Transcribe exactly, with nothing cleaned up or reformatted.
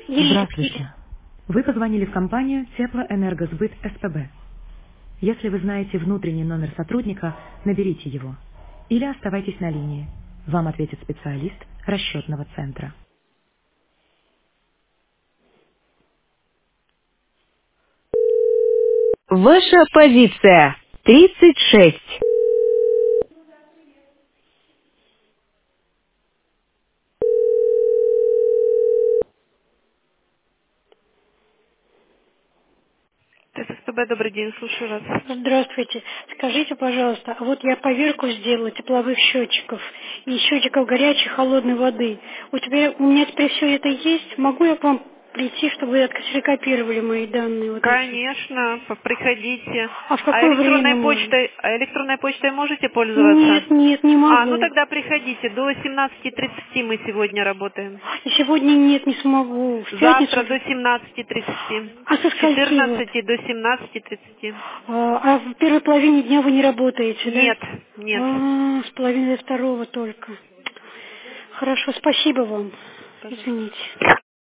Елена. Здравствуйте. Вы позвонили в компанию Теплоэнергосбыт СПБ. Если вы знаете внутренний номер сотрудника, наберите его. Или оставайтесь на линии. Вам ответит специалист расчетного центра. Ваша позиция тридцать шесть. ТССПБ, добрый день, слушаю вас. Здравствуйте. Скажите, пожалуйста, а вот я поверку сделала тепловых счетчиков и счетчиков горячей и холодной воды. У тебя, у меня теперь все это есть? Могу я к вам прийти, чтобы вы откопировали мои данные? Вот эти? Конечно, п- приходите. А в А какое время электронной можно? почтой, а электронной почтой можете пользоваться? Нет, нет, не А, ну могу. тогда приходите. До семнадцати тридцати мы сегодня работаем. И сегодня нет, не смогу. В Завтра пятницу. до семнадцати тридцати. А со С скольки вот? четырнадцати до семнадцати тридцати. А, а в первой половине дня вы не работаете, да? Нет, нет. А, с половины до второго только. Хорошо, спасибо вам. Пожалуйста. Извините.